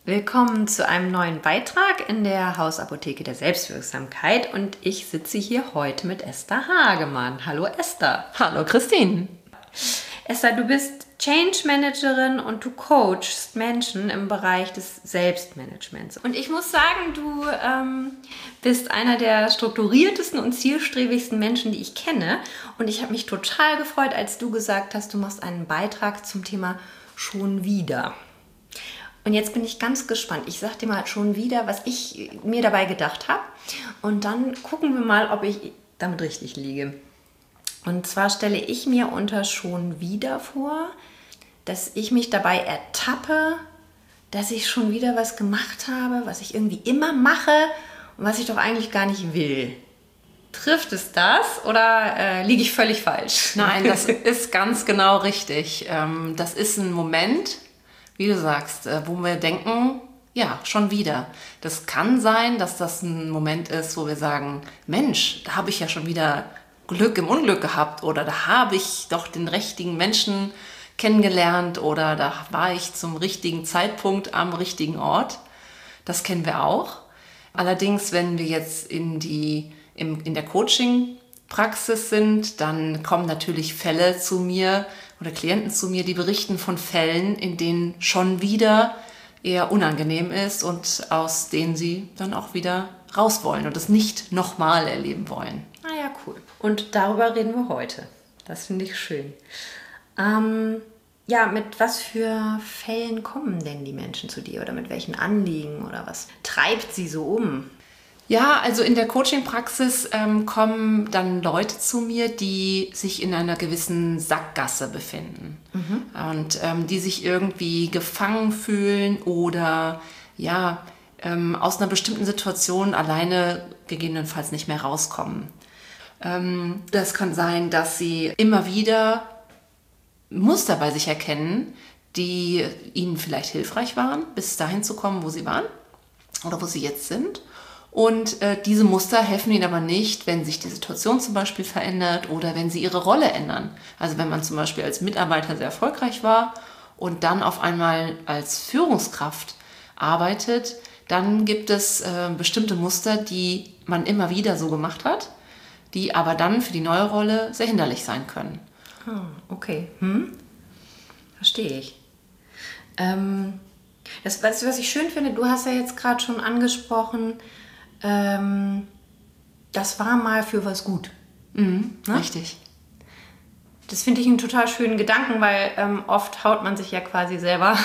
Willkommen zu einem neuen Beitrag in der Hausapotheke der Selbstwirksamkeit und ich sitze hier heute mit Esther Hagemann. Hallo Esther. Hallo Christine. Esther, du bist Change Managerin und du coachst Menschen im Bereich des Selbstmanagements. Und ich muss sagen, du bist einer der strukturiertesten und zielstrebigsten Menschen, die ich kenne. Und ich habe mich total gefreut, als du gesagt hast, du machst einen Beitrag zum Thema schon wieder. Und jetzt bin ich ganz gespannt. Ich sage dir mal schon wieder, was ich mir dabei gedacht habe. Und dann gucken wir mal, ob ich damit richtig liege. Und zwar stelle ich mir unter schon wieder vor, dass ich mich dabei ertappe, dass ich schon wieder was gemacht habe, was ich irgendwie immer mache und was ich doch eigentlich gar nicht will. Trifft es das oder liege ich völlig falsch? Nein, das ist ganz genau richtig. Das ist ein Moment, wie du sagst, wo wir denken, ja, schon wieder. Das kann sein, dass das ein Moment ist, wo wir sagen, Mensch, da habe ich ja schon wieder Glück im Unglück gehabt oder da habe ich doch den richtigen Menschen kennengelernt oder da war ich zum richtigen Zeitpunkt am richtigen Ort. Das kennen wir auch. Allerdings, wenn wir jetzt in der Coaching-Praxis sind, dann kommen natürlich Fälle zu mir oder Klienten zu mir, die berichten von Fällen, in denen schon wieder eher unangenehm ist und aus denen sie dann auch wieder raus wollen und es nicht nochmal erleben wollen. Ah ja, cool. Und darüber reden wir heute. Das finde ich schön. Mit was für Fällen kommen denn die Menschen zu dir oder mit welchen Anliegen oder was treibt sie so um? Ja, also in der Coaching-Praxis kommen dann Leute zu mir, die sich in einer gewissen Sackgasse befinden und die sich irgendwie gefangen fühlen oder aus einer bestimmten Situation alleine gegebenenfalls nicht mehr rauskommen. Das kann sein, dass sie immer wieder Muster bei sich erkennen, die ihnen vielleicht hilfreich waren, bis dahin zu kommen, wo sie waren oder wo sie jetzt sind. Und diese Muster helfen ihnen aber nicht, wenn sich die Situation zum Beispiel verändert oder wenn sie ihre Rolle ändern. Also wenn man zum Beispiel als Mitarbeiter sehr erfolgreich war und dann auf einmal als Führungskraft arbeitet, dann gibt es bestimmte Muster, die man immer wieder so gemacht hat, die aber dann für die neue Rolle sehr hinderlich sein können. Ah, okay. Verstehe ich. Das, was ich schön finde, du hast ja jetzt gerade schon angesprochen, das war mal für was gut. Richtig. Das finde ich einen total schönen Gedanken, weil oft haut man sich ja quasi selber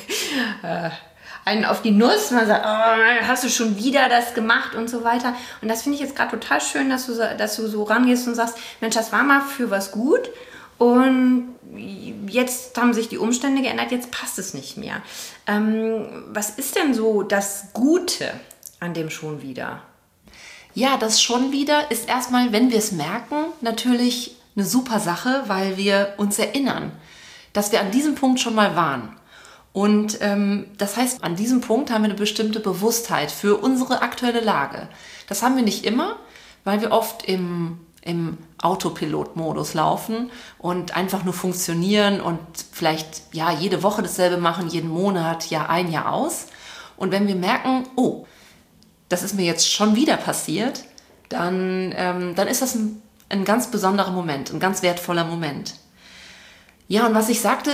einen auf die Nuss. Man sagt, oh, hast du schon wieder das gemacht und so weiter. Und das finde ich jetzt gerade total schön, dass du so rangehst und sagst, Mensch, das war mal für was gut und jetzt haben sich die Umstände geändert, jetzt passt es nicht mehr. Was ist denn so das Gute an dem schon wieder? Ja, das schon wieder ist erstmal, wenn wir es merken, natürlich eine super Sache, weil wir uns erinnern, dass wir an diesem Punkt schon mal waren. Und das heißt, an diesem Punkt haben wir eine bestimmte Bewusstheit für unsere aktuelle Lage. Das haben wir nicht immer, weil wir oft im Autopilot-Modus laufen und einfach nur funktionieren und vielleicht jede Woche dasselbe machen, jeden Monat, Jahr ein, Jahr aus. Und wenn wir merken, oh, das ist mir jetzt schon wieder passiert, dann ist das ein ganz besonderer Moment, ein ganz wertvoller Moment. Ja, und was ich sagte,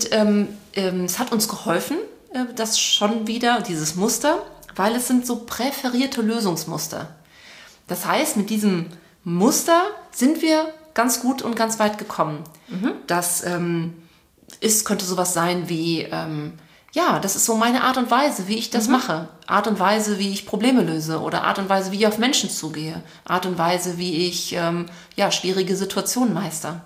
es hat uns geholfen, das schon wieder, dieses Muster, weil es sind so präferierte Lösungsmuster. Das heißt, mit diesem Muster sind wir ganz gut und ganz weit gekommen. Das könnte sowas sein wie, das ist so meine Art und Weise, wie ich das mache. Art und Weise, wie ich Probleme löse oder Art und Weise, wie ich auf Menschen zugehe. Art und Weise, wie ich schwierige Situationen meister.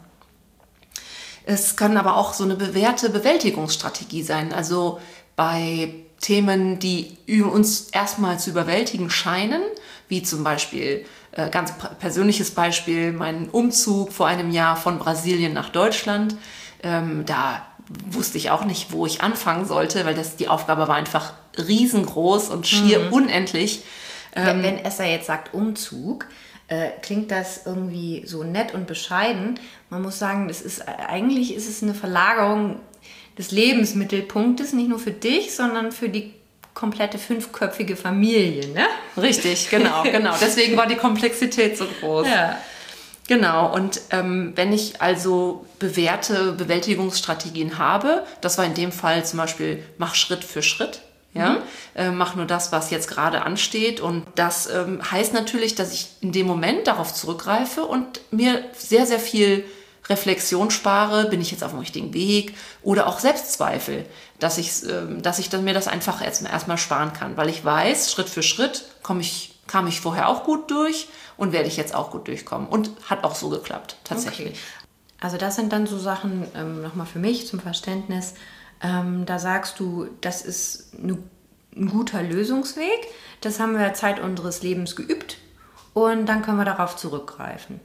Es kann aber auch so eine bewährte Bewältigungsstrategie sein. Also bei Themen, die uns erstmal zu überwältigen scheinen, wie zum Beispiel, ganz persönliches Beispiel, mein Umzug vor einem Jahr von Brasilien nach Deutschland. Da wusste ich auch nicht, wo ich anfangen sollte, weil die Aufgabe war einfach riesengroß und schier unendlich. Wenn Esther jetzt sagt Umzug, klingt das irgendwie so nett und bescheiden. Man muss sagen, eigentlich ist es eine Verlagerung des Lebensmittelpunktes, nicht nur für dich, sondern für die komplette 5-köpfige Familie, ne? Richtig, genau. Deswegen war die Komplexität so groß. Ja. Genau, und wenn ich also bewährte Bewältigungsstrategien habe, das war in dem Fall zum Beispiel, mach Schritt für Schritt, ja, mach nur das, was jetzt gerade ansteht. Und das heißt natürlich, dass ich in dem Moment darauf zurückgreife und mir sehr, sehr viel Reflexion spare, bin ich jetzt auf dem richtigen Weg, oder auch Selbstzweifel, dass ich dann mir das einfach erstmal sparen kann, weil ich weiß, Schritt für Schritt kam ich vorher auch gut durch und werde ich jetzt auch gut durchkommen. Und hat auch so geklappt, tatsächlich. Okay. Also das sind dann so Sachen, nochmal für mich zum Verständnis, da sagst du, das ist ein guter Lösungsweg, das haben wir Zeit unseres Lebens geübt und dann können wir darauf zurückgreifen.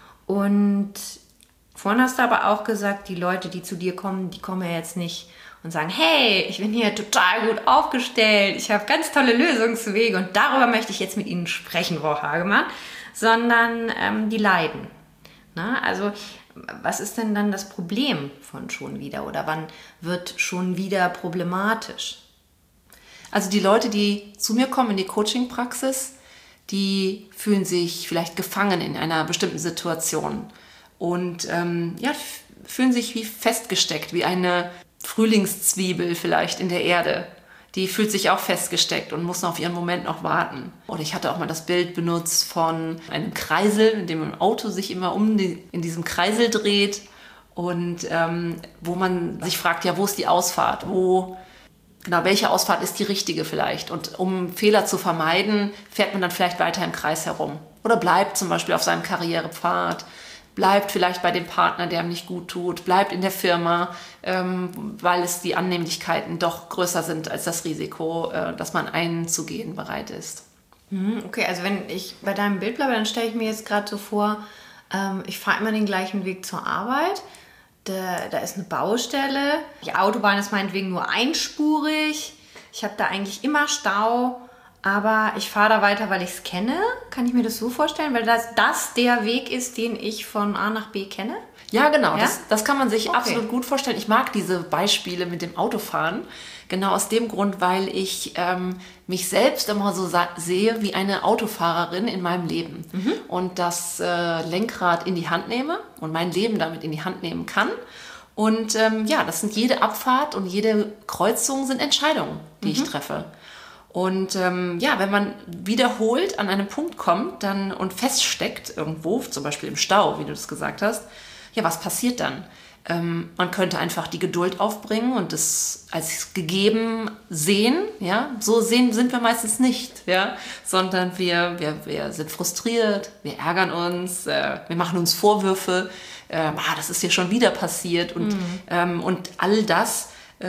Und vorhin hast du aber auch gesagt, die Leute, die zu dir kommen, die kommen ja jetzt nicht und sagen, hey, ich bin hier total gut aufgestellt, ich habe ganz tolle Lösungswege und darüber möchte ich jetzt mit Ihnen sprechen, Frau Hagemann, sondern die leiden. Na, also was ist denn dann das Problem von schon wieder oder wann wird schon wieder problematisch? Also die Leute, die zu mir kommen in die Coaching-Praxis, die fühlen sich vielleicht gefangen in einer bestimmten Situation und fühlen sich wie festgesteckt, wie eine Frühlingszwiebel vielleicht in der Erde. Die fühlt sich auch festgesteckt und muss auf ihren Moment noch warten. Oder ich hatte auch mal das Bild benutzt von einem Kreisel, in dem ein Auto sich immer in diesem Kreisel dreht und wo man sich fragt, ja, wo ist die Ausfahrt? Welche Ausfahrt ist die richtige vielleicht? Und um Fehler zu vermeiden, fährt man dann vielleicht weiter im Kreis herum. Oder bleibt zum Beispiel auf seinem Karrierepfad, bleibt vielleicht bei dem Partner, der ihm nicht gut tut, bleibt in der Firma, weil es die Annehmlichkeiten doch größer sind als das Risiko, dass man einzugehen bereit ist. Okay, also wenn ich bei deinem Bild bleibe, dann stelle ich mir jetzt gerade so vor, ich fahre immer den gleichen Weg zur Arbeit, da ist eine Baustelle, die Autobahn ist meinetwegen nur einspurig, ich habe da eigentlich immer Stau, aber ich fahre da weiter, weil ich es kenne. Kann ich mir das so vorstellen? Weil das der Weg ist, den ich von A nach B kenne? Ja, genau. Ja? Das kann man sich absolut gut vorstellen. Ich mag diese Beispiele mit dem Autofahren. Genau aus dem Grund, weil ich mich selbst immer so sehe wie eine Autofahrerin in meinem Leben. Und das Lenkrad in die Hand nehme und mein Leben damit in die Hand nehmen kann. Und das sind jede Abfahrt und jede Kreuzung sind Entscheidungen, die ich treffe. Und wenn man wiederholt an einen Punkt kommt und feststeckt irgendwo, zum Beispiel im Stau, wie du das gesagt hast, ja, was passiert dann? Man könnte einfach die Geduld aufbringen und das als gegeben sehen. Ja? So sind wir meistens nicht, ja? Sondern wir sind frustriert, wir ärgern uns, wir machen uns Vorwürfe, das ist hier schon wieder passiert und all das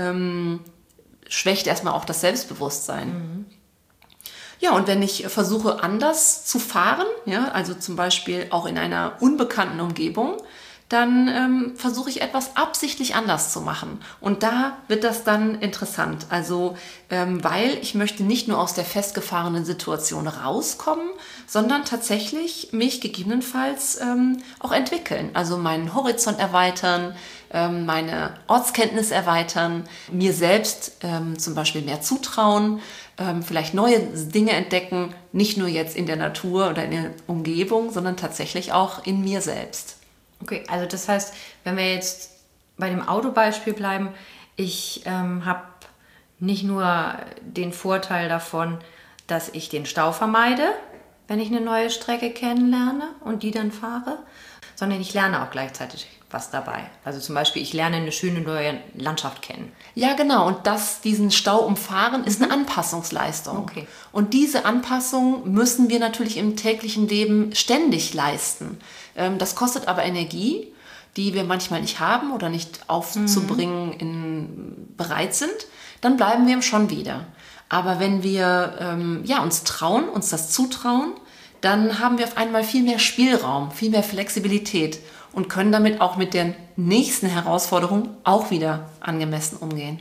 schwächt erstmal auch das Selbstbewusstsein. Ja, und wenn ich versuche, anders zu fahren, ja, also zum Beispiel auch in einer unbekannten Umgebung, dann versuche ich etwas absichtlich anders zu machen. Und da wird das dann interessant. Also, weil ich möchte nicht nur aus der festgefahrenen Situation rauskommen, sondern tatsächlich mich gegebenenfalls auch entwickeln. Also meinen Horizont erweitern, meine Ortskenntnis erweitern, mir selbst zum Beispiel mehr zutrauen, vielleicht neue Dinge entdecken, nicht nur jetzt in der Natur oder in der Umgebung, sondern tatsächlich auch in mir selbst. Okay, also das heißt, wenn wir jetzt bei dem Autobeispiel bleiben, ich habe nicht nur den Vorteil davon, dass ich den Stau vermeide, wenn ich eine neue Strecke kennenlerne und die dann fahre, sondern ich lerne auch gleichzeitig was dabei. Also zum Beispiel, ich lerne eine schöne neue Landschaft kennen. Ja, genau. Und diesen Stau umfahren ist eine Anpassungsleistung. Okay. Und diese Anpassung müssen wir natürlich im täglichen Leben ständig leisten. Das kostet aber Energie, die wir manchmal nicht haben oder nicht aufzubringen bereit sind. Dann bleiben wir schon wieder. Aber wenn wir uns trauen, uns das zutrauen, dann haben wir auf einmal viel mehr Spielraum, viel mehr Flexibilität und können damit auch mit der nächsten Herausforderung auch wieder angemessen umgehen.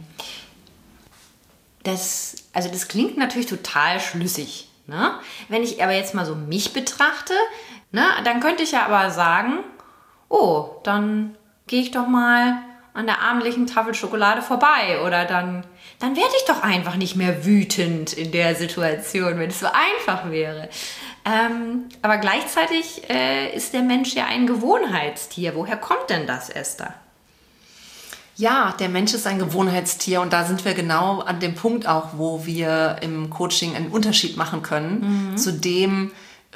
Das klingt natürlich total schlüssig. Ne? Wenn ich aber jetzt mal so mich betrachte, ne, dann könnte ich ja aber sagen, oh, dann gehe ich doch mal an der abendlichen Tafel Schokolade vorbei. Oder dann werde ich doch einfach nicht mehr wütend in der Situation, wenn es so einfach wäre. Aber gleichzeitig ist der Mensch ja ein Gewohnheitstier. Woher kommt denn das, Esther? Ja, der Mensch ist ein Gewohnheitstier und da sind wir genau an dem Punkt auch, wo wir im Coaching einen Unterschied machen können zu dem,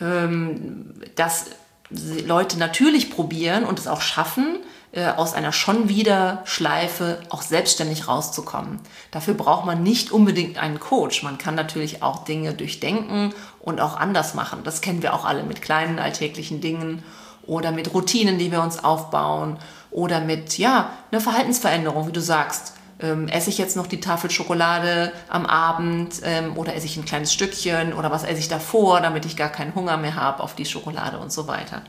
dass Leute natürlich probieren und es auch schaffen, aus einer schon wieder Schleife auch selbstständig rauszukommen. Dafür braucht man nicht unbedingt einen Coach. Man kann natürlich auch Dinge durchdenken und auch anders machen. Das kennen wir auch alle mit kleinen alltäglichen Dingen oder mit Routinen, die wir uns aufbauen oder mit einer Verhaltensveränderung, wie du sagst. Esse ich jetzt noch die Tafel Schokolade am Abend oder esse ich ein kleines Stückchen oder was esse ich davor, damit ich gar keinen Hunger mehr habe auf die Schokolade und so weiter.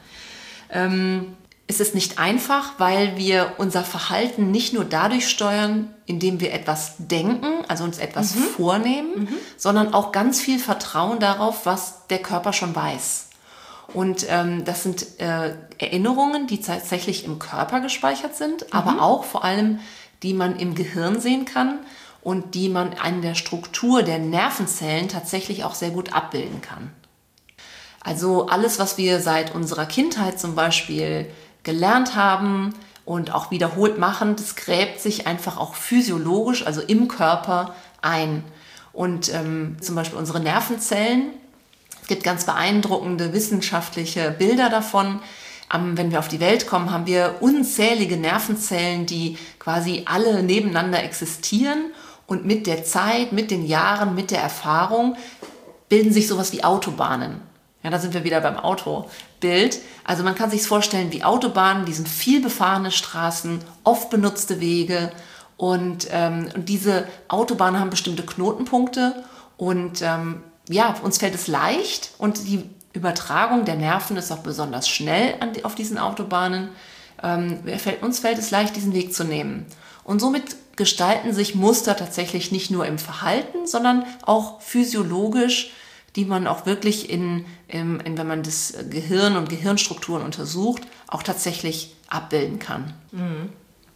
Es ist nicht einfach, weil wir unser Verhalten nicht nur dadurch steuern, indem wir etwas denken, also uns etwas vornehmen, sondern auch ganz viel Vertrauen darauf, was der Körper schon weiß. Und das sind Erinnerungen, die tatsächlich im Körper gespeichert sind, aber auch vor allem, die man im Gehirn sehen kann und die man an der Struktur der Nervenzellen tatsächlich auch sehr gut abbilden kann. Also alles, was wir seit unserer Kindheit zum Beispiel gelernt haben und auch wiederholt machen, das gräbt sich einfach auch physiologisch, also im Körper ein. Und zum Beispiel unsere Nervenzellen, es gibt ganz beeindruckende wissenschaftliche Bilder davon. Wenn wir auf die Welt kommen, haben wir unzählige Nervenzellen, die quasi alle nebeneinander existieren und mit der Zeit, mit den Jahren, mit der Erfahrung bilden sich sowas wie Autobahnen. Ja, da sind wir wieder beim Autobild. Also man kann sich vorstellen wie Autobahnen, die sind viel befahrene Straßen, oft benutzte Wege und diese Autobahnen haben bestimmte Knotenpunkte und uns fällt es leicht und die Übertragung der Nerven ist auch besonders schnell auf diesen Autobahnen. Uns fällt es leicht, diesen Weg zu nehmen. Und somit gestalten sich Muster tatsächlich nicht nur im Verhalten, sondern auch physiologisch, die man auch wirklich wenn man das Gehirn und Gehirnstrukturen untersucht, auch tatsächlich abbilden kann. Mhm.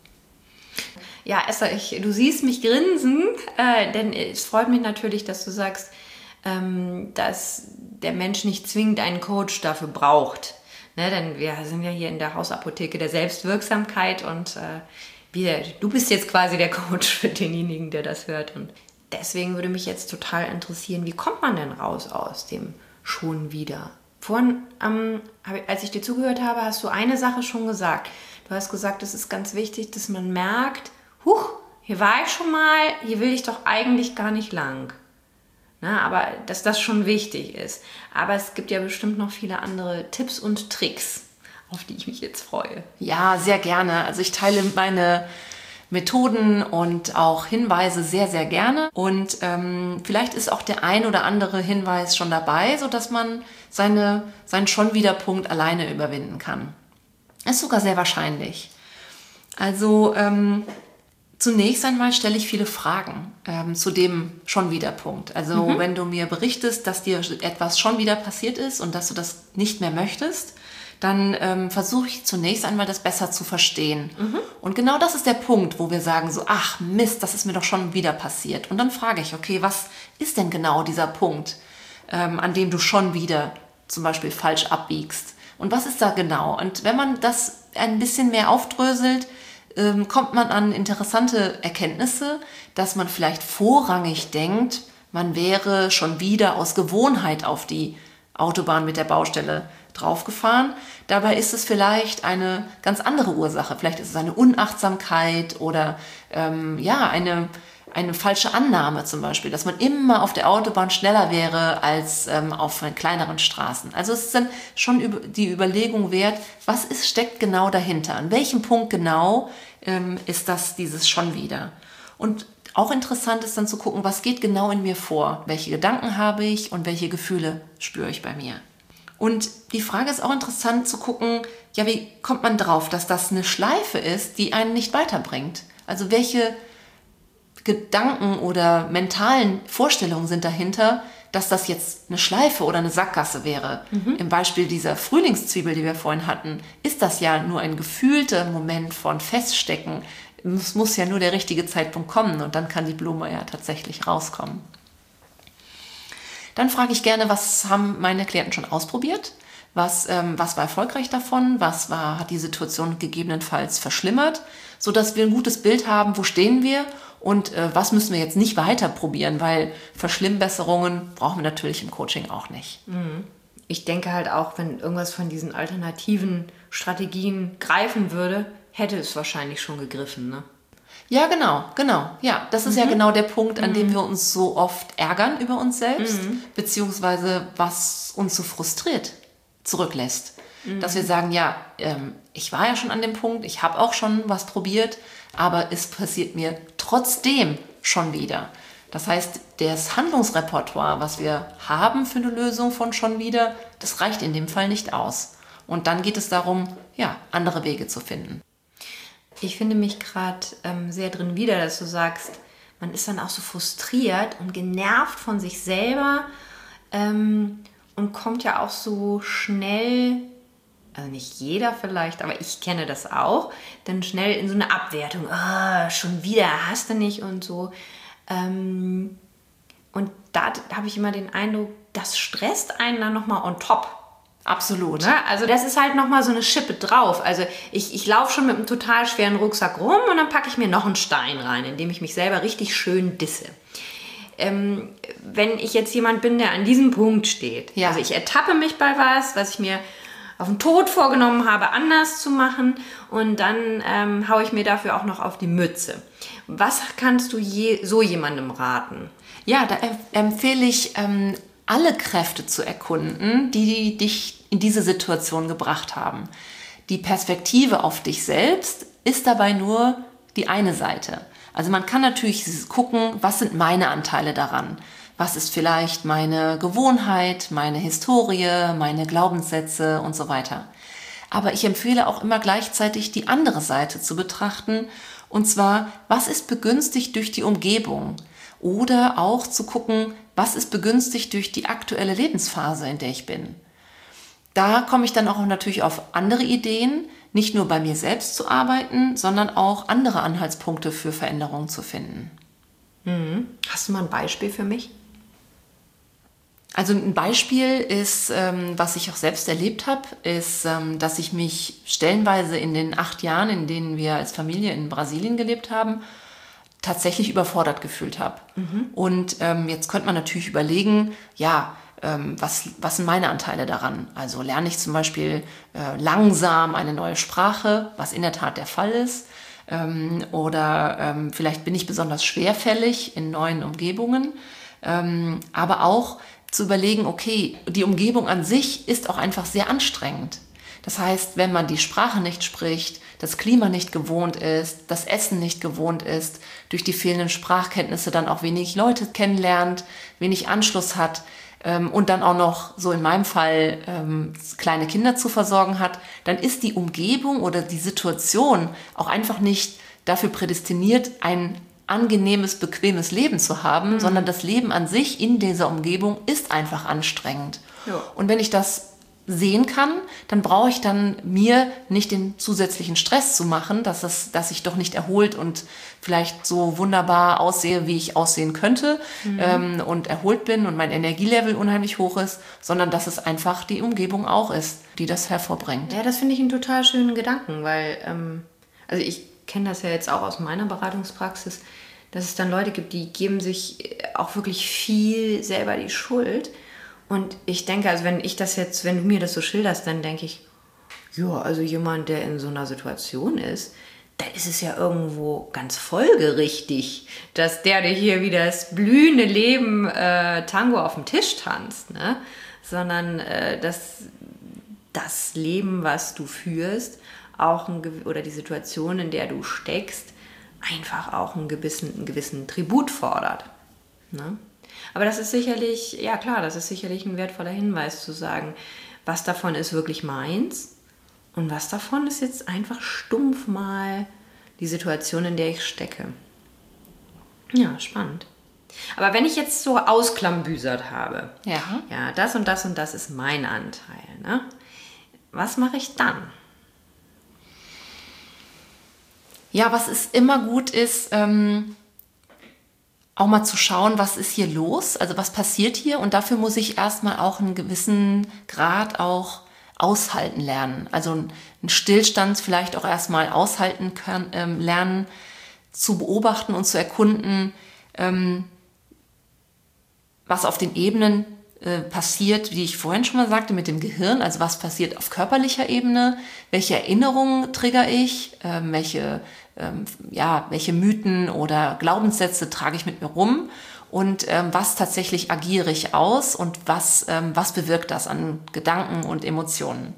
Ja, Esther, du siehst mich grinsen, denn es freut mich natürlich, dass du sagst, dass der Mensch nicht zwingend einen Coach dafür braucht. Ne, denn wir sind ja hier in der Hausapotheke der Selbstwirksamkeit und du bist jetzt quasi der Coach für denjenigen, der das hört. Und deswegen würde mich jetzt total interessieren, wie kommt man denn raus aus dem schon wieder? Vorhin, als ich dir zugehört habe, hast du eine Sache schon gesagt. Du hast gesagt, es ist ganz wichtig, dass man merkt, hier war ich schon mal, hier will ich doch eigentlich gar nicht lang. Na, aber dass das schon wichtig ist. Aber es gibt ja bestimmt noch viele andere Tipps und Tricks, auf die ich mich jetzt freue. Ja, sehr gerne. Also ich teile meine Methoden und auch Hinweise sehr, sehr gerne. Und vielleicht ist auch der ein oder andere Hinweis schon dabei, sodass man seinen Schon-wieder-Punkt alleine überwinden kann. Ist sogar sehr wahrscheinlich. Also zunächst einmal stelle ich viele Fragen zu dem Schon-wieder-Punkt. Also wenn du mir berichtest, dass dir etwas schon wieder passiert ist und dass du das nicht mehr möchtest, dann versuche ich zunächst einmal das besser zu verstehen. Und genau das ist der Punkt, wo wir sagen so, ach Mist, das ist mir doch schon wieder passiert. Und dann frage ich, okay, was ist denn genau dieser Punkt, an dem du schon wieder zum Beispiel falsch abbiegst? Und was ist da genau? Und wenn man das ein bisschen mehr aufdröselt, kommt man an interessante Erkenntnisse, dass man vielleicht vorrangig denkt, man wäre schon wieder aus Gewohnheit auf die Autobahn mit der Baustelle draufgefahren. Dabei ist es vielleicht eine ganz andere Ursache. Vielleicht ist es eine Unachtsamkeit oder eine falsche Annahme zum Beispiel, dass man immer auf der Autobahn schneller wäre als auf kleineren Straßen. Also es ist dann schon die Überlegung wert, was steckt genau dahinter? An welchem Punkt genau ist das dieses schon wieder? Und auch interessant ist dann zu gucken, was geht genau in mir vor? Welche Gedanken habe ich und welche Gefühle spüre ich bei mir? Und die Frage ist auch interessant zu gucken, ja, wie kommt man drauf, dass das eine Schleife ist, die einen nicht weiterbringt? Also welche Gedanken oder mentalen Vorstellungen sind dahinter, dass das jetzt eine Schleife oder eine Sackgasse wäre. Im Beispiel dieser Frühlingszwiebel, die wir vorhin hatten, ist das ja nur ein gefühlter Moment von Feststecken, Es muss ja nur der richtige Zeitpunkt kommen und dann kann die Blume ja tatsächlich rauskommen. Dann frage ich gerne, was haben meine Klienten schon ausprobiert? Was war erfolgreich davon? Hat die Situation gegebenenfalls verschlimmert? Sodass wir ein gutes Bild haben, wo stehen wir und was müssen wir jetzt nicht weiter probieren, weil Verschlimmbesserungen brauchen wir natürlich im Coaching auch nicht. Ich denke halt auch, wenn irgendwas von diesen alternativen Strategien greifen würde, hätte es wahrscheinlich schon gegriffen, ne? Ja, genau. Ja, das ist ja genau der Punkt, an dem wir uns so oft ärgern über uns selbst, beziehungsweise was uns so frustriert zurücklässt. Dass wir sagen, ja, ich war ja schon an dem Punkt, ich habe auch schon was probiert, aber es passiert mir trotzdem schon wieder. Das heißt, das Handlungsrepertoire, was wir haben für eine Lösung von schon wieder, das reicht in dem Fall nicht aus. Und dann geht es darum, ja, andere Wege zu finden. Ich finde mich gerade sehr drin wieder, dass du sagst, man ist dann auch so frustriert und genervt von sich selber und kommt ja auch so schnell, also nicht jeder vielleicht, aber ich kenne das auch, dann schnell in so eine Abwertung. Schon wieder, hast du nicht und so. Und da habe ich immer den Eindruck, das stresst einen dann nochmal on top. Absolut. Ne? Also das ist halt nochmal so eine Schippe drauf. Also ich laufe schon mit einem total schweren Rucksack rum und dann packe ich mir noch einen Stein rein, indem ich mich selber richtig schön disse. Wenn ich jetzt jemand bin, der an diesem Punkt steht, also ich ertappe mich bei was ich mir auf den Tod vorgenommen habe, anders zu machen und dann haue ich mir dafür auch noch auf die Mütze. Was kannst du so jemandem raten? Ja, da empfehle ich, alle Kräfte zu erkunden, die dich in diese Situation gebracht haben. Die Perspektive auf dich selbst ist dabei nur die eine Seite. Also man kann natürlich gucken, was sind meine Anteile daran? Was ist vielleicht meine Gewohnheit, meine Historie, meine Glaubenssätze und so weiter. Aber ich empfehle auch immer gleichzeitig die andere Seite zu betrachten. Und zwar, was ist begünstigt durch die Umgebung? Oder auch zu gucken, was ist begünstigt durch die aktuelle Lebensphase, in der ich bin. Da komme ich dann auch natürlich auf andere Ideen, nicht nur bei mir selbst zu arbeiten, sondern auch andere Anhaltspunkte für Veränderungen zu finden. Hast du mal ein Beispiel für mich? Also ein Beispiel ist, was ich auch selbst erlebt habe, ist, dass ich mich stellenweise in den 8 Jahren, in denen wir als Familie in Brasilien gelebt haben, tatsächlich überfordert gefühlt habe. Und jetzt könnte man natürlich überlegen, was sind meine Anteile daran? Also lerne ich zum Beispiel langsam eine neue Sprache, was in der Tat der Fall ist. Oder vielleicht bin ich besonders schwerfällig in neuen Umgebungen. Aber auch zu überlegen, okay, die Umgebung an sich ist auch einfach sehr anstrengend. Das heißt, wenn man die Sprache nicht spricht, das Klima nicht gewohnt ist, das Essen nicht gewohnt ist, durch die fehlenden Sprachkenntnisse dann auch wenig Leute kennenlernt, wenig Anschluss hat und dann auch noch, so in meinem Fall, kleine Kinder zu versorgen hat, dann ist die Umgebung oder die Situation auch einfach nicht dafür prädestiniert, ein angenehmes, bequemes Leben zu haben, sondern das Leben an sich in dieser Umgebung ist einfach anstrengend. Ja. Und wenn ich das sehen kann, dann brauche ich dann mir nicht den zusätzlichen Stress zu machen, dass ich doch nicht erholt und vielleicht so wunderbar aussehe, wie ich aussehen könnte und erholt bin und mein Energielevel unheimlich hoch ist, sondern dass es einfach die Umgebung auch ist, die das hervorbringt. Ja, das finde ich einen total schönen Gedanken, weil also ich kenne das ja jetzt auch aus meiner Beratungspraxis, dass es dann Leute gibt, die geben sich auch wirklich viel selber die Schuld. Und ich denke, also wenn du mir das so schilderst, dann denke ich, ja, also jemand, der in so einer Situation ist, da ist es ja irgendwo ganz folgerichtig, dass der hier wie das blühende Leben Tango auf dem Tisch tanzt, ne? Sondern dass das Leben, was du führst, auch oder die Situation, in der du steckst, einfach auch einen gewissen Tribut fordert, ne? Aber das ist sicherlich, ja klar, das ist sicherlich ein wertvoller Hinweis zu sagen, was davon ist wirklich meins und was davon ist jetzt einfach stumpf mal die Situation, in der ich stecke. Ja, spannend. Aber wenn ich jetzt so ausklambüsert habe, ja, das und das und das ist mein Anteil, ne? Was mache ich dann? Ja, was ist immer gut ist, auch mal zu schauen, was ist hier los, also was passiert hier, und dafür muss ich erstmal auch einen gewissen Grad auch aushalten lernen. Also einen Stillstand vielleicht auch erstmal aushalten können, lernen, zu beobachten und zu erkunden, was auf den Ebenen passiert, wie ich vorhin schon mal sagte, mit dem Gehirn, also was passiert auf körperlicher Ebene, welche Erinnerungen trigger ich, welche Mythen oder Glaubenssätze trage ich mit mir rum und was tatsächlich agiere ich aus und was bewirkt das an Gedanken und Emotionen.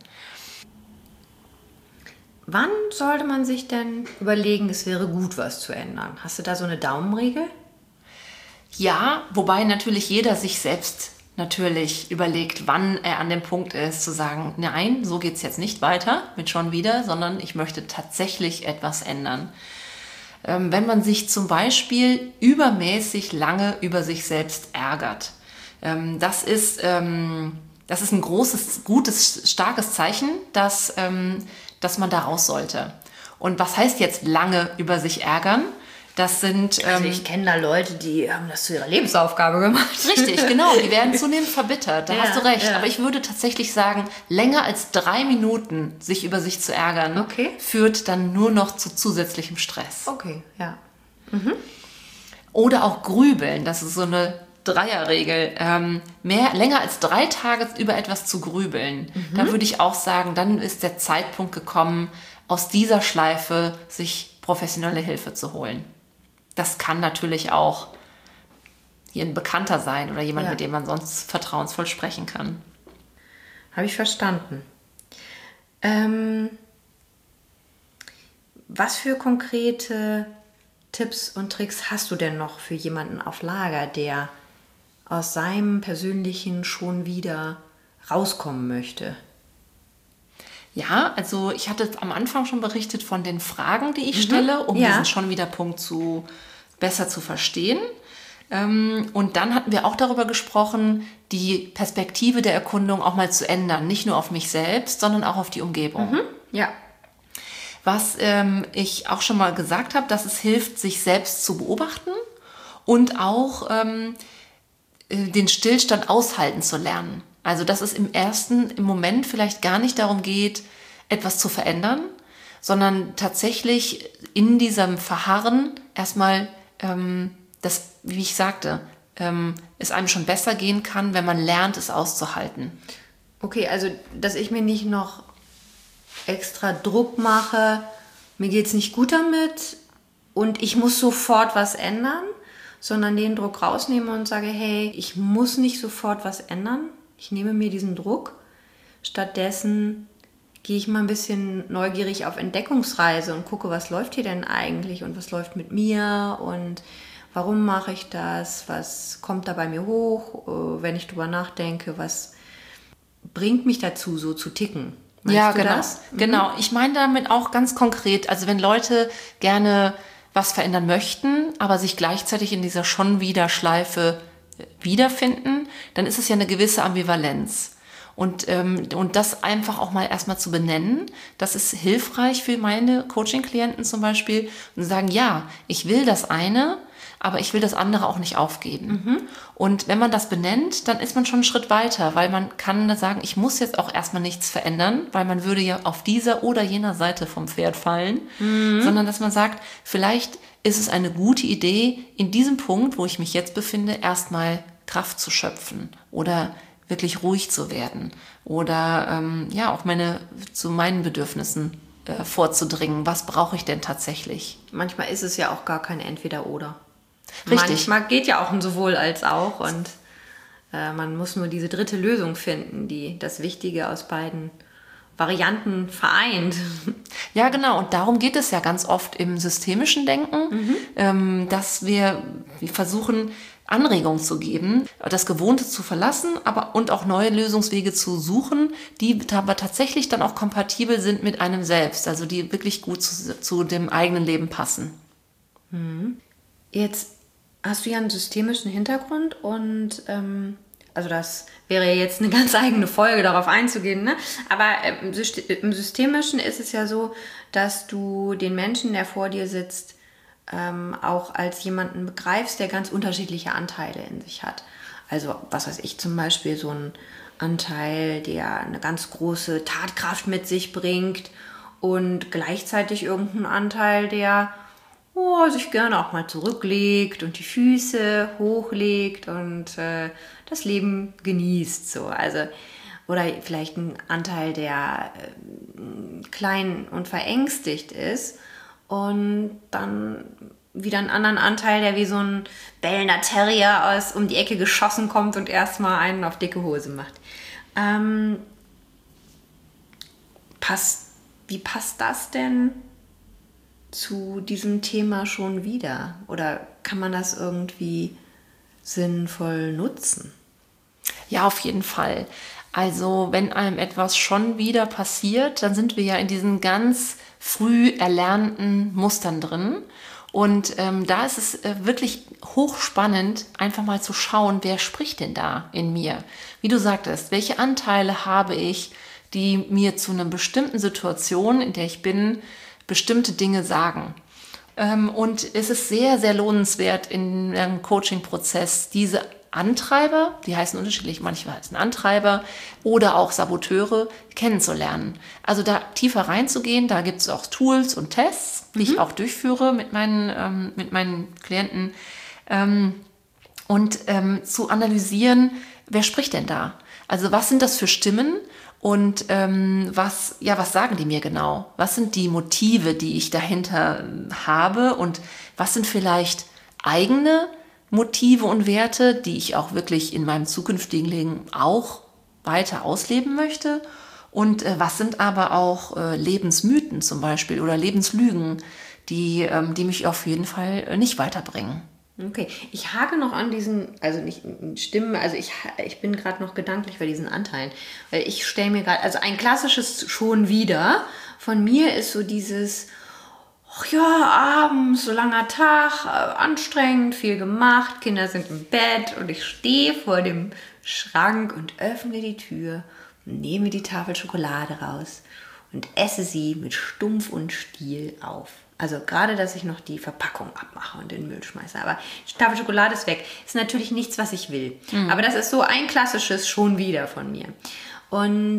Wann sollte man sich denn überlegen, es wäre gut, was zu ändern? Hast du da so eine Daumenregel? Ja, wobei natürlich jeder sich selbst natürlich überlegt, wann er an dem Punkt ist, zu sagen, nein, so geht es jetzt nicht weiter mit schon wieder, sondern ich möchte tatsächlich etwas ändern. Wenn man sich zum Beispiel übermäßig lange über sich selbst ärgert, das ist ein großes, gutes, starkes Zeichen, dass man da raus sollte. Und was heißt jetzt lange über sich ärgern? Das sind... Also ich kenne da Leute, die haben das zu ihrer Lebensaufgabe gemacht. Richtig, genau. Die werden zunehmend verbittert. Da hast du recht. Ja. Aber ich würde tatsächlich sagen, länger als 3 Minuten sich über sich zu ärgern, führt dann nur noch zu zusätzlichem Stress. Okay, ja. Oder auch grübeln. Das ist so eine Dreierregel. Länger als 3 Tage über etwas zu grübeln. Da würde ich auch sagen, dann ist der Zeitpunkt gekommen, aus dieser Schleife sich professionelle Hilfe zu holen. Das kann natürlich auch hier ein Bekannter sein oder jemand, mit dem man sonst vertrauensvoll sprechen kann. Habe ich verstanden. Was für konkrete Tipps und Tricks hast du denn noch für jemanden auf Lager, der aus seinem persönlichen schon wieder rauskommen möchte? Ja, also ich hatte am Anfang schon berichtet von den Fragen, die ich stelle, um diesen schon wieder Punkt besser zu verstehen. Und dann hatten wir auch darüber gesprochen, die Perspektive der Erkundung auch mal zu ändern. Nicht nur auf mich selbst, sondern auch auf die Umgebung. Ja. Was ich auch schon mal gesagt habe, dass es hilft, sich selbst zu beobachten und auch den Stillstand aushalten zu lernen. Also dass es im Moment vielleicht gar nicht darum geht, etwas zu verändern, sondern tatsächlich in diesem Verharren erstmal, wie ich sagte, es einem schon besser gehen kann, wenn man lernt, es auszuhalten. Okay, also dass ich mir nicht noch extra Druck mache, mir geht es nicht gut damit und ich muss sofort was ändern, sondern den Druck rausnehme und sage, hey, ich muss nicht sofort was ändern. Ich nehme mir diesen Druck. Stattdessen gehe ich mal ein bisschen neugierig auf Entdeckungsreise und gucke, was läuft hier denn eigentlich und was läuft mit mir und warum mache ich das, was kommt da bei mir hoch, wenn ich drüber nachdenke, was bringt mich dazu, so zu ticken. Meinst du das? Genau. Ich meine damit auch ganz konkret, also wenn Leute gerne was verändern möchten, aber sich gleichzeitig in dieser schon wieder Schleife wiederfinden, dann ist es ja eine gewisse Ambivalenz. Und das einfach auch mal erstmal zu benennen, das ist hilfreich für meine Coaching-Klienten zum Beispiel und sagen, ja, ich will das eine, aber ich will das andere auch nicht aufgeben. Und wenn man das benennt, dann ist man schon einen Schritt weiter, weil man kann dann sagen, ich muss jetzt auch erstmal nichts verändern, weil man würde ja auf dieser oder jener Seite vom Pferd fallen, sondern dass man sagt, vielleicht ist es eine gute Idee, in diesem Punkt, wo ich mich jetzt befinde, erstmal Kraft zu schöpfen oder wirklich ruhig zu werden oder auch zu meinen Bedürfnissen vorzudringen. Was brauche ich denn tatsächlich? Manchmal ist es ja auch gar kein Entweder-Oder. Richtig. Manchmal geht ja auch ein sowohl als auch und man muss nur diese dritte Lösung finden, die das Wichtige aus beiden Varianten vereint. Ja, genau. Und darum geht es ja ganz oft im systemischen Denken, dass wir versuchen, Anregungen zu geben, das Gewohnte zu verlassen, und auch neue Lösungswege zu suchen, die aber tatsächlich dann auch kompatibel sind mit einem selbst, also die wirklich gut zu dem eigenen Leben passen. Jetzt hast du ja einen systemischen Hintergrund und also das wäre jetzt eine ganz eigene Folge, darauf einzugehen, ne? Aber im Systemischen ist es ja so, dass du den Menschen, der vor dir sitzt, auch als jemanden begreifst, der ganz unterschiedliche Anteile in sich hat. Also, was weiß ich, zum Beispiel so ein Anteil, der eine ganz große Tatkraft mit sich bringt und gleichzeitig irgendein Anteil, der sich gerne auch mal zurücklegt und die Füße hochlegt und das Leben genießt. So. Also, oder vielleicht ein Anteil, der klein und verängstigt ist und dann wieder einen anderen Anteil, der wie so ein bellender Terrier um die Ecke geschossen kommt und erstmal einen auf dicke Hose macht. Wie passt das denn zu diesem Thema schon wieder? Oder kann man das irgendwie sinnvoll nutzen? Ja, auf jeden Fall. Also wenn einem etwas schon wieder passiert, dann sind wir ja in diesen ganz früh erlernten Mustern drin. Und da ist es wirklich hochspannend, einfach mal zu schauen, wer spricht denn da in mir? Wie du sagtest, welche Anteile habe ich, die mir zu einer bestimmten Situation, in der ich bin, bestimmte Dinge sagen. Und es ist sehr, sehr lohnenswert in einem Coaching-Prozess, diese Antreiber, die heißen unterschiedlich, manche heißen Antreiber oder auch Saboteure, kennenzulernen. Also da tiefer reinzugehen, da gibt es auch Tools und Tests, die ich auch durchführe mit meinen Klienten und zu analysieren, wer spricht denn da? Also was sind das für Stimmen? Und was sagen die mir genau? Was sind die Motive, die ich dahinter habe? Und was sind vielleicht eigene Motive und Werte, die ich auch wirklich in meinem zukünftigen Leben auch weiter ausleben möchte? Und was sind aber auch Lebensmythen zum Beispiel oder Lebenslügen, die mich auf jeden Fall nicht weiterbringen? Okay, ich hake noch an diesen, also nicht Stimmen, also ich bin gerade noch gedanklich bei diesen Anteilen, weil ich stelle mir gerade, also ein klassisches schon wieder von mir ist so dieses, ach ja, abends, so langer Tag, anstrengend, viel gemacht, Kinder sind im Bett und ich stehe vor dem Schrank und öffne die Tür und nehme die Tafel Schokolade raus und esse sie mit Stumpf und Stiel auf. Also gerade, dass ich noch die Verpackung abmache und in den Müll schmeiße. Aber die Tafel Schokolade ist weg. Ist natürlich nichts, was ich will. Aber das ist so ein klassisches schon wieder von mir. Und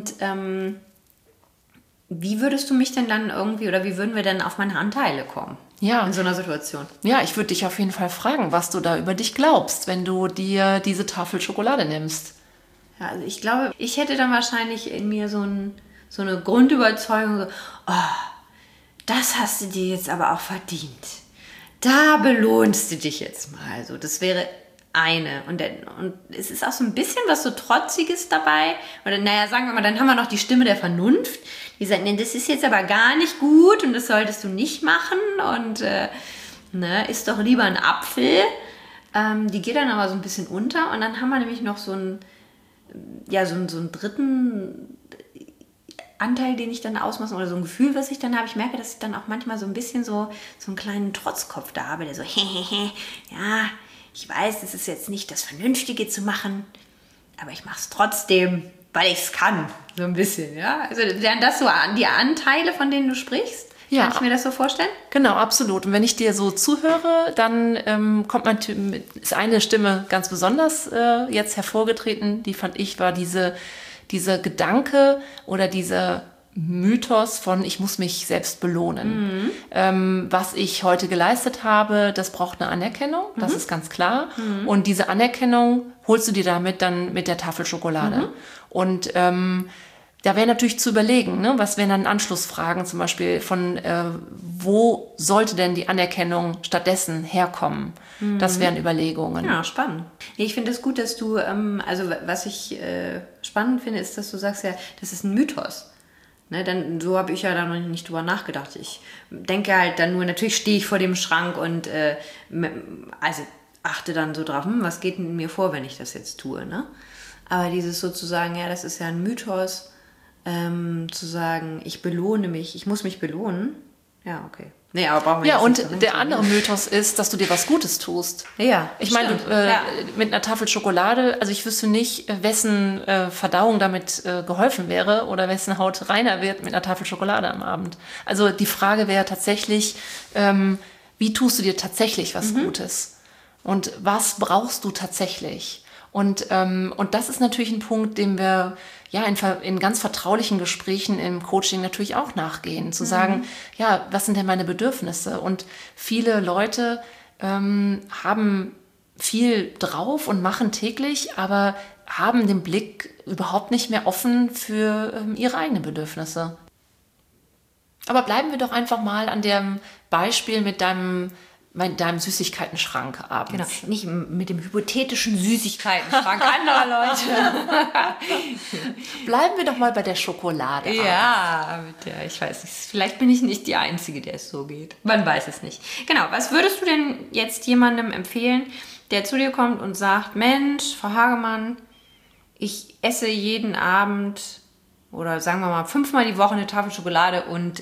wie würdest du mich denn dann irgendwie, oder wie würden wir denn auf meine Anteile kommen? Ja. In so einer Situation? Ja, ich würde dich auf jeden Fall fragen, was du da über dich glaubst, wenn du dir diese Tafel Schokolade nimmst. Ja, also ich glaube, ich hätte dann wahrscheinlich in mir so eine Grundüberzeugung, so, das hast du dir jetzt aber auch verdient. Da belohnst du dich jetzt mal. So, das wäre eine. Und es ist auch so ein bisschen was so Trotziges dabei. Oder naja, sagen wir mal, dann haben wir noch die Stimme der Vernunft. Die sagt, nee, das ist jetzt aber gar nicht gut und das solltest du nicht machen. Und isst doch lieber einen Apfel. Die geht dann aber so ein bisschen unter. Und dann haben wir nämlich noch so einen dritten Anteil, den ich dann ausmache, oder so ein Gefühl, was ich dann habe. Ich merke, dass ich dann auch manchmal so ein bisschen so einen kleinen Trotzkopf da habe, der so, ja, ich weiß, es ist jetzt nicht das Vernünftige zu machen, aber ich mache es trotzdem, weil ich es kann. So ein bisschen, ja. Also wären das so die Anteile, von denen du sprichst? Ja. Kann ich mir das so vorstellen? Genau, absolut. Und wenn ich dir so zuhöre, dann ist eine Stimme ganz besonders jetzt hervorgetreten, die fand ich, war dieser Gedanke oder dieser Mythos von, ich muss mich selbst belohnen. Was ich heute geleistet habe, das braucht eine Anerkennung, das ist ganz klar. Und diese Anerkennung holst du dir damit dann mit der Tafel Schokolade. Und da wäre natürlich zu überlegen, ne? Was wären dann Anschlussfragen zum Beispiel von, wo sollte denn die Anerkennung stattdessen herkommen? Das wären Überlegungen. Ja, spannend. Ich finde es gut, dass du, was ich spannend finde, ist, dass du sagst, ja, das ist ein Mythos. Ne, dann, so habe ich ja da noch nicht drüber nachgedacht. Ich denke halt dann nur, natürlich stehe ich vor dem Schrank und achte dann so drauf, was geht in mir vor, wenn ich das jetzt tue. Ne? Aber dieses sozusagen, ja, das ist ja ein Mythos, zu sagen, ich belohne mich, ich muss mich belohnen. Ja, okay. Nee, aber brauchen wir Ja, jetzt und nicht darum der zu andere reden. Mythos ist, dass du dir was Gutes tust. Ja, Ich meine, stimmt. Ja. mit einer Tafel Schokolade, also ich wüsste nicht, wessen Verdauung damit geholfen wäre oder wessen Haut reiner wird mit einer Tafel Schokolade am Abend. Also die Frage wäre tatsächlich, wie tust du dir tatsächlich was Gutes? Und was brauchst du tatsächlich? Und das ist natürlich ein Punkt, dem wir ja in ganz vertraulichen Gesprächen im Coaching natürlich auch nachgehen. Zu sagen, ja, was sind denn meine Bedürfnisse? Und viele Leute haben viel drauf und machen täglich, aber haben den Blick überhaupt nicht mehr offen für ihre eigenen Bedürfnisse. Aber bleiben wir doch einfach mal an dem Beispiel mit deinem Süßigkeitenschrank abends. Genau, nicht mit dem hypothetischen Süßigkeitenschrank anderer Leute. Bleiben wir doch mal bei der Schokolade. Ja, ich weiß nicht. Vielleicht bin ich nicht die Einzige, der es so geht. Man weiß es nicht. Genau, was würdest du denn jetzt jemandem empfehlen, der zu dir kommt und sagt, Mensch, Frau Hagemann, ich esse jeden Abend oder sagen wir mal 5-mal die Woche eine Tafel Schokolade und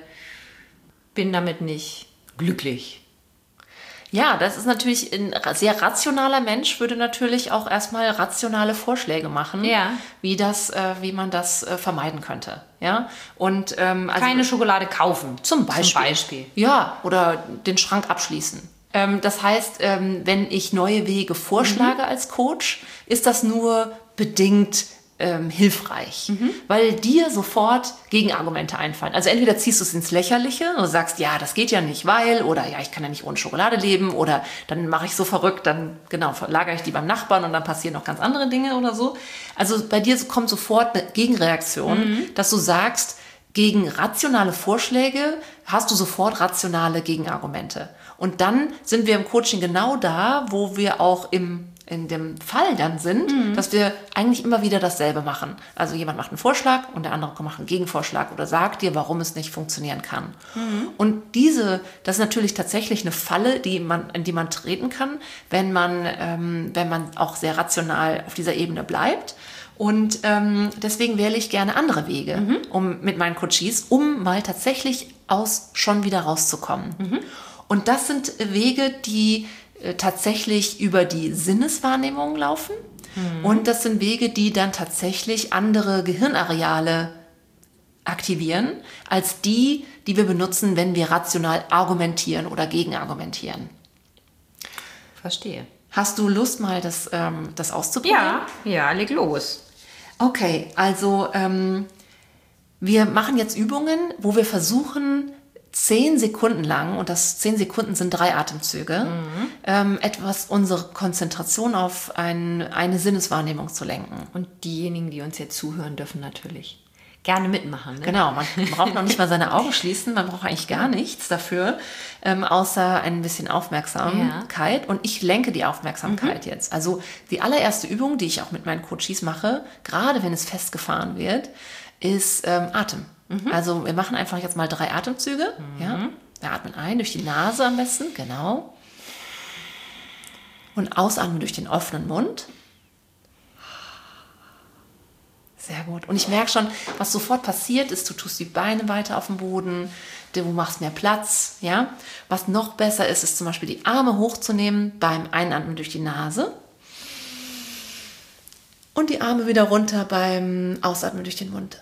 bin damit nicht glücklich. Ja, das ist natürlich ein sehr rationaler Mensch, würde natürlich auch erstmal rationale Vorschläge machen, Ja. wie man das vermeiden könnte. Ja? Und, also Keine Schokolade kaufen. Zum Beispiel. Ja, oder den Schrank abschließen. Das heißt, wenn ich neue Wege vorschlage als Coach, ist das nur bedingt hilfreich, weil dir sofort Gegenargumente einfallen. Also entweder ziehst du es ins Lächerliche und sagst, ja, das geht ja nicht, weil, oder ja, ich kann ja nicht ohne Schokolade leben, oder dann mache ich so verrückt, dann verlagere ich die beim Nachbarn und dann passieren noch ganz andere Dinge oder so. Also bei dir kommt sofort eine Gegenreaktion, dass du sagst, gegen rationale Vorschläge hast du sofort rationale Gegenargumente. Und dann sind wir im Coaching genau da, wo wir auch in dem Fall dann sind, dass wir eigentlich immer wieder dasselbe machen. Also jemand macht einen Vorschlag und der andere macht einen Gegenvorschlag oder sagt dir, warum es nicht funktionieren kann. Und das ist natürlich tatsächlich eine Falle, in die man treten kann, wenn man auch sehr rational auf dieser Ebene bleibt. Und deswegen wähle ich gerne andere Wege mit meinen Coaches, um mal tatsächlich schon wieder rauszukommen. Und das sind Wege, die tatsächlich über die Sinneswahrnehmung laufen. Und das sind Wege, die dann tatsächlich andere Gehirnareale aktivieren, als die wir benutzen, wenn wir rational argumentieren oder gegenargumentieren. Verstehe. Hast du Lust, mal das auszuprobieren? Ja, leg los. Okay, also wir machen jetzt Übungen, wo wir versuchen, 10 Sekunden lang, und das 10 Sekunden sind 3 Atemzüge, unsere Konzentration auf eine Sinneswahrnehmung zu lenken. Und diejenigen, die uns jetzt zuhören, dürfen natürlich gerne mitmachen. Ne? Genau, man braucht noch nicht mal seine Augen schließen, man braucht eigentlich gar nichts dafür, außer ein bisschen Aufmerksamkeit. Ja. Und ich lenke die Aufmerksamkeit jetzt. Also die allererste Übung, die ich auch mit meinen Coaches mache, gerade wenn es festgefahren wird, ist Atem. Also wir machen einfach jetzt mal 3 Atemzüge. Ja? Wir atmen ein durch die Nase am besten, genau. Und ausatmen durch den offenen Mund. Sehr gut. Und ich merke schon, was sofort passiert ist, du tust die Beine weiter auf dem Boden, du machst mehr Platz. Ja? Was noch besser ist, ist zum Beispiel die Arme hochzunehmen beim Einatmen durch die Nase. Und die Arme wieder runter beim Ausatmen durch den Mund.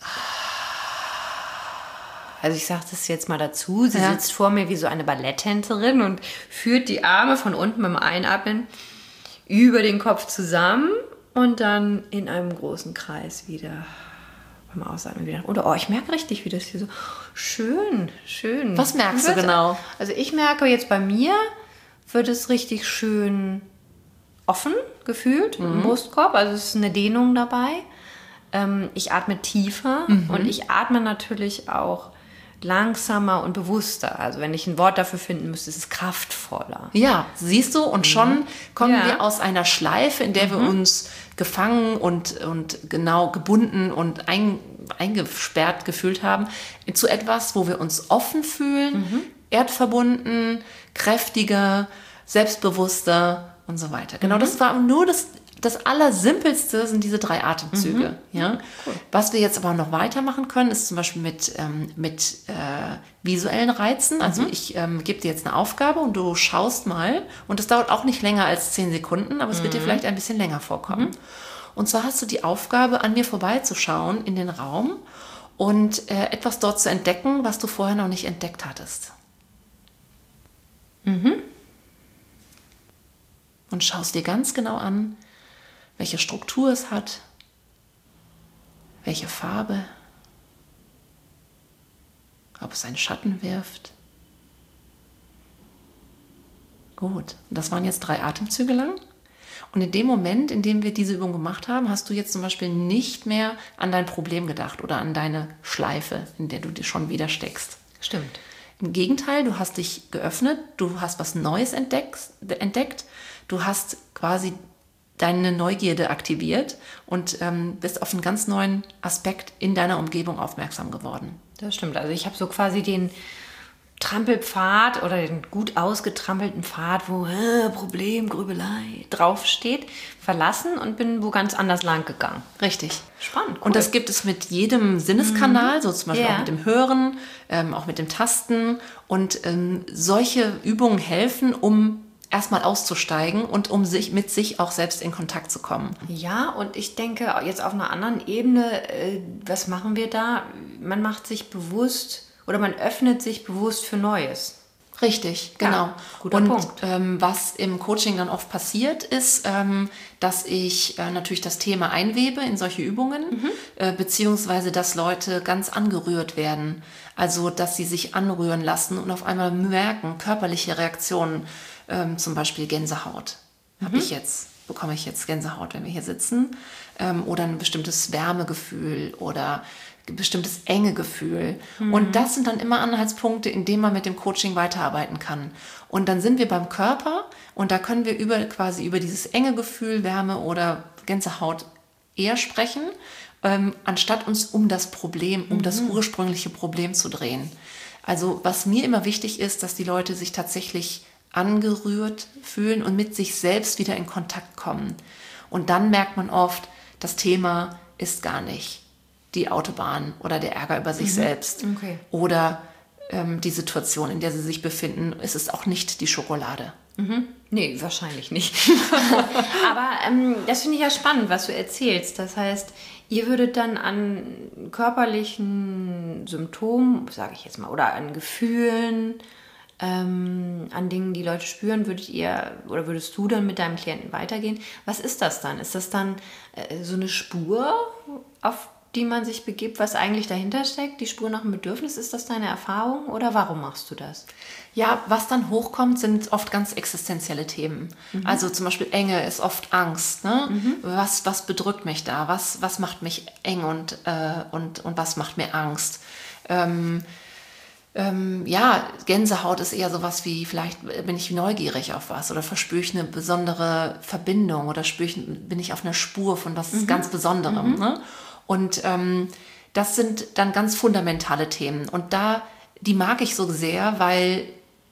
Also ich sage das jetzt mal dazu, sie sitzt vor mir wie so eine Balletttänzerin und führt die Arme von unten beim Einatmen über den Kopf zusammen und dann in einem großen Kreis wieder beim Ausatmen wieder. Oder ich merke richtig, wie das hier so schön. Was merkst du genau? Also ich merke jetzt bei mir, wird es richtig schön offen gefühlt im Brustkorb, also es ist eine Dehnung dabei. Ich atme tiefer und ich atme natürlich auch langsamer und bewusster. Also wenn ich ein Wort dafür finden müsste, ist es kraftvoller. Ja, siehst du, und schon kommen wir aus einer Schleife, in der wir uns gefangen und genau gebunden und eingesperrt gefühlt haben, zu etwas, wo wir uns offen fühlen, erdverbunden, kräftiger, selbstbewusster und so weiter. Genau, das war nur das Allersimpelste sind diese 3 Atemzüge. Ja? Cool. Was wir jetzt aber noch weitermachen können, ist zum Beispiel mit visuellen Reizen. Also ich gebe dir jetzt eine Aufgabe und du schaust mal. Und das dauert auch nicht länger als 10 Sekunden, aber es wird dir vielleicht ein bisschen länger vorkommen. Und zwar hast du die Aufgabe, an mir vorbeizuschauen in den Raum und etwas dort zu entdecken, was du vorher noch nicht entdeckt hattest. Und schaust dir ganz genau an, welche Struktur es hat, welche Farbe, ob es einen Schatten wirft. Gut, das waren jetzt 3 Atemzüge lang. Und in dem Moment, in dem wir diese Übung gemacht haben, hast du jetzt zum Beispiel nicht mehr an dein Problem gedacht oder an deine Schleife, in der du dir schon wieder steckst. Stimmt. Im Gegenteil, du hast dich geöffnet, du hast was Neues entdeckt, du hast quasi deine Neugierde aktiviert und bist auf einen ganz neuen Aspekt in deiner Umgebung aufmerksam geworden. Das stimmt. Also ich habe so quasi den Trampelpfad oder den gut ausgetrampelten Pfad, wo Problem, Grübelei draufsteht, verlassen und bin wo ganz anders lang gegangen. Richtig. Spannend. Cool. Und das gibt es mit jedem Sinneskanal, so zum Beispiel auch mit dem Hören, auch mit dem Tasten. Und solche Übungen helfen, um erstmal auszusteigen und um mit sich auch selbst in Kontakt zu kommen. Ja, und ich denke jetzt auf einer anderen Ebene, was machen wir da? Man macht sich bewusst oder man öffnet sich bewusst für Neues. Richtig, genau. Ja, guter Punkt. Was im Coaching dann oft passiert ist, dass ich natürlich das Thema einwebe in solche Übungen, beziehungsweise dass Leute ganz angerührt werden. Also, dass sie sich anrühren lassen und auf einmal merken, körperliche Reaktionen, zum Beispiel Gänsehaut. Bekomme ich jetzt Gänsehaut, wenn wir hier sitzen, oder ein bestimmtes Wärmegefühl oder ein bestimmtes Engegefühl. Und das sind dann immer Anhaltspunkte, in denen man mit dem Coaching weiterarbeiten kann. Und dann sind wir beim Körper und da können wir über dieses Engegefühl, Wärme oder Gänsehaut eher sprechen, anstatt uns um das Problem, um das ursprüngliche Problem zu drehen. Also was mir immer wichtig ist, dass die Leute sich tatsächlich angerührt fühlen und mit sich selbst wieder in Kontakt kommen. Und dann merkt man oft, das Thema ist gar nicht die Autobahn oder der Ärger über sich selbst oder die Situation, in der sie sich befinden. Es ist auch nicht die Schokolade. Nee, wahrscheinlich nicht. Aber das finde ich ja spannend, was du erzählst. Das heißt, ihr würdet dann an körperlichen Symptomen, sage ich jetzt mal, oder an Gefühlen, an Dingen, die Leute spüren, würdest du dann mit deinem Klienten weitergehen? Was ist das dann? Ist das dann so eine Spur, auf die man sich begibt, was eigentlich dahinter steckt? Die Spur nach dem Bedürfnis, ist das deine Erfahrung oder warum machst du das? Ja, was dann hochkommt, sind oft ganz existenzielle Themen. Also zum Beispiel Enge ist oft Angst. Ne? Was bedrückt mich da? Was macht mich eng und was macht mir Angst? Gänsehaut ist eher sowas wie, vielleicht bin ich neugierig auf was oder verspüre ich eine besondere Verbindung oder bin ich auf einer Spur von was ganz Besonderem. Ne? Und das sind dann ganz fundamentale Themen. Und die mag ich so sehr, weil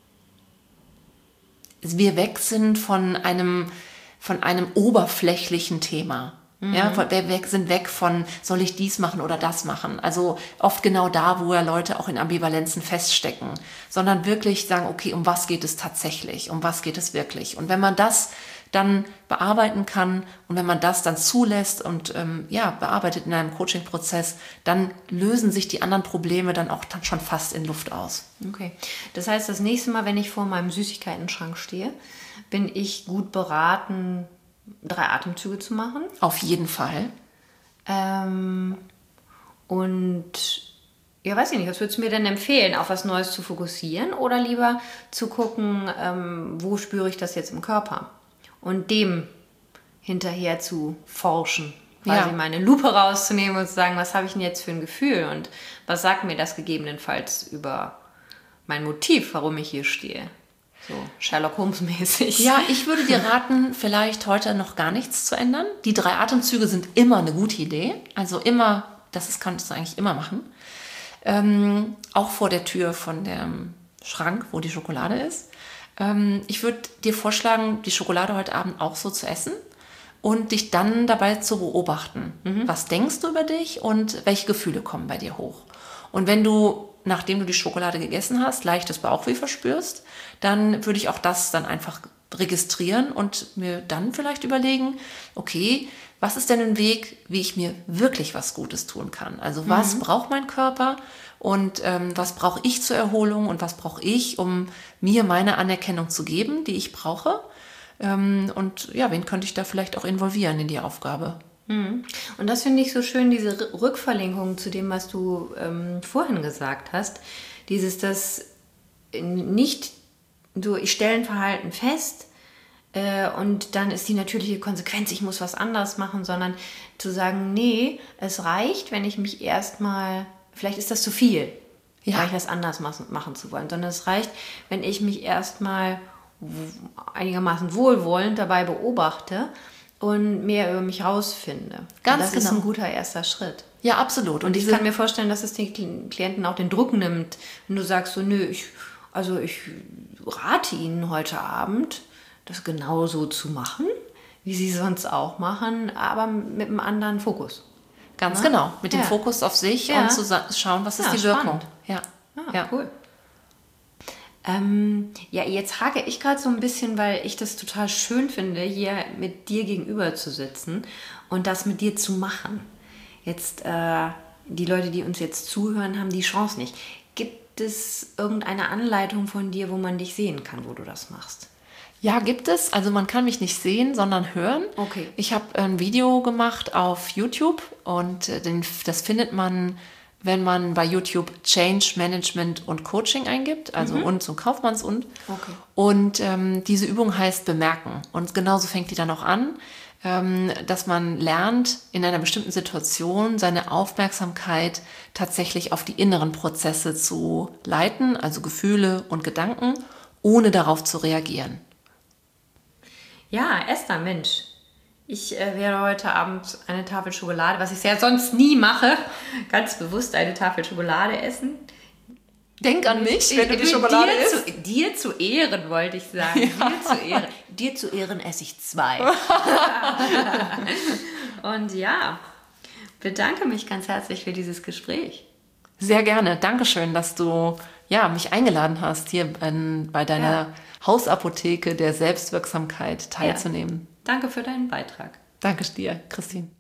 wir weg sind von einem oberflächlichen Thema. Ja, wir sind weg von, soll ich dies machen oder das machen? Also oft genau da, wo ja Leute auch in Ambivalenzen feststecken, sondern wirklich sagen, okay, um was geht es tatsächlich? Um was geht es wirklich? Und wenn man das dann bearbeiten kann und wenn man das dann zulässt und bearbeitet in einem Coaching-Prozess, dann lösen sich die anderen Probleme dann schon fast in Luft aus. Okay, das heißt, das nächste Mal, wenn ich vor meinem Süßigkeiten-Schrank stehe, bin ich gut beraten, 3 Atemzüge zu machen. Auf jeden Fall. Und ja, weiß ich nicht, was würdest du mir denn empfehlen, auf was Neues zu fokussieren oder lieber zu gucken, wo spüre ich das jetzt im Körper und dem hinterher zu forschen, quasi meine Lupe rauszunehmen und zu sagen, was habe ich denn jetzt für ein Gefühl und was sagt mir das gegebenenfalls über mein Motiv, warum ich hier stehe. So Sherlock Holmes-mäßig. Ja, ich würde dir raten, vielleicht heute noch gar nichts zu ändern. Die 3 Atemzüge sind immer eine gute Idee. Also immer, kannst du eigentlich immer machen. Auch vor der Tür von dem Schrank, wo die Schokolade ist. Ich würde dir vorschlagen, die Schokolade heute Abend auch so zu essen und dich dann dabei zu beobachten. Was denkst du über dich und welche Gefühle kommen bei dir hoch? Und wenn du, nachdem du die Schokolade gegessen hast, leichtes Bauchweh verspürst, dann würde ich auch das dann einfach registrieren und mir dann vielleicht überlegen, okay, was ist denn ein Weg, wie ich mir wirklich was Gutes tun kann? Also was braucht mein Körper und was brauche ich zur Erholung und was brauche ich, um mir meine Anerkennung zu geben, die ich brauche? Und ja, wen könnte ich da vielleicht auch involvieren in die Aufgabe? Und das finde ich so schön, diese Rückverlinkung zu dem, was du vorhin gesagt hast. Dass nicht so, ich stelle ein Verhalten fest und dann ist die natürliche Konsequenz, ich muss was anderes machen, sondern zu sagen, nee, es reicht, wenn ich mich erstmal, vielleicht ist das zu viel, vielleicht was anderes machen zu wollen, sondern es reicht, wenn ich mich erstmal einigermaßen wohlwollend dabei beobachte und mehr über mich rausfinde. Das ist ein guter erster Schritt. Ja, absolut. Und ich kann mir vorstellen, dass es den Klienten auch den Druck nimmt, wenn du sagst so, nö, ich rate Ihnen heute Abend, das genauso zu machen, wie Sie sonst auch machen, aber mit einem anderen Fokus. Ganz genau, mit dem Fokus auf sich und zu schauen, was ist die Wirkung. Ja, cool. Jetzt hake ich gerade so ein bisschen, weil ich das total schön finde, hier mit dir gegenüber zu sitzen und das mit dir zu machen. Jetzt, die Leute, die uns jetzt zuhören, haben die Chance nicht. Gibt es irgendeine Anleitung von dir, wo man dich sehen kann, wo du das machst? Ja, gibt es. Also man kann mich nicht sehen, sondern hören. Okay. Ich habe ein Video gemacht auf YouTube und das findet man, wenn man bei YouTube Change Management und Coaching eingibt, also und zum Kaufmanns und. Okay. Und diese Übung heißt Bemerken. Und genauso fängt die dann auch an, dass man lernt, in einer bestimmten Situation seine Aufmerksamkeit tatsächlich auf die inneren Prozesse zu leiten, also Gefühle und Gedanken, ohne darauf zu reagieren. Ja, Esther, Mensch. Ich werde heute Abend eine Tafel Schokolade, was ich ja sonst nie mache, ganz bewusst eine Tafel Schokolade essen. Denk an mich, wenn du die Schokolade isst. Dir zu Ehren, wollte ich sagen. Ja. Dir zu Ehren esse ich 2. Und ja, bedanke mich ganz herzlich für dieses Gespräch. Sehr gerne. Dankeschön, dass du mich eingeladen hast, hier bei deiner Hausapotheke der Selbstwirksamkeit teilzunehmen. Ja. Danke für deinen Beitrag. Danke dir, Christine.